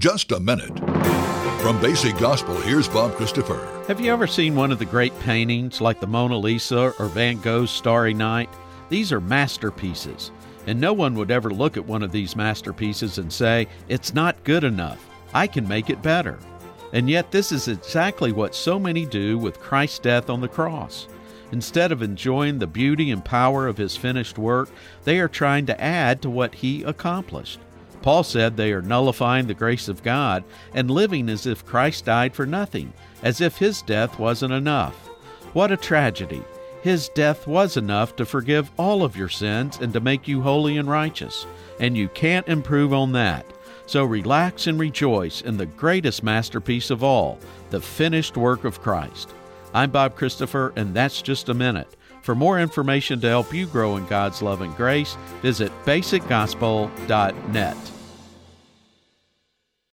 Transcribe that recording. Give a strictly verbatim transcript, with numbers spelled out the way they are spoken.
just a minute. From Basic Gospel, here's Bob Christopher. Have you ever seen one of the great paintings like the Mona Lisa or Van Gogh's Starry Night? These are masterpieces, and no one would ever look at one of these masterpieces and say, "It's not good enough. I can make it better." And yet this is exactly what so many do with Christ's death on the cross. Instead of enjoying the beauty and power of his finished work, they are trying to add to what he accomplished. Paul said they are nullifying the grace of God and living as if Christ died for nothing, as if his death wasn't enough. What a tragedy! His death was enough to forgive all of your sins and to make you holy and righteous, and you can't improve on that. So relax and rejoice in the greatest masterpiece of all, the finished work of Christ. I'm Bob Christopher, and that's just a minute. For more information to help you grow in God's love and grace, visit basic gospel dot net.